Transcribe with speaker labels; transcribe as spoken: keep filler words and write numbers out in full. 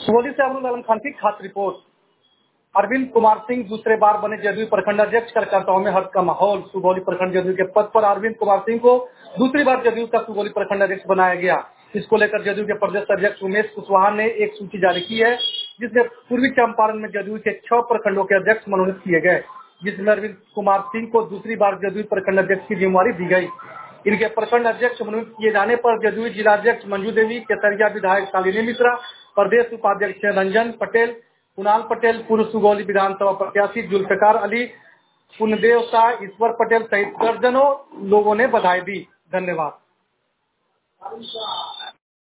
Speaker 1: सुगौली से अब्दुल आलम खान की खास रिपोर्ट। अरविंद कुमार सिंह दूसरे बार बने जदयू प्रखंड अध्यक्ष, कार्यकर्ताओं में हर्ष का माहौल। सुगौली प्रखंड जदयू के पद पर अरविंद कुमार सिंह को दूसरी बार जदयू का सुगौली प्रखंड अध्यक्ष बनाया गया। इसको लेकर जदयू के प्रदेश अध्यक्ष उमेश कुशवाहा ने एक सूची जारी की है, जिसमें पूर्वी चंपारण में जदयू के छह प्रखंडों के अध्यक्ष मनोनीत किए गए, जिसमें अरविंद कुमार सिंह को दूसरी बार जदयू प्रखंड अध्यक्ष की जिम्मेवारी दी गई। इनके प्रखंड अध्यक्ष मनोनीत किए जाने पर जदयू जिलाध्यक्ष मंजू देवी, केसरिया विधायक शालिनी मिश्रा, प्रदेश उपाध्यक्ष रंजन पटेल, कुणाल पटेल, पूर्व सुगौली विधानसभा प्रत्याशी जुल्फिकार अली, पुण्यदेव शाह, ईश्वर पटेल सहित दर्जनों लोगों ने बधाई दी। धन्यवाद।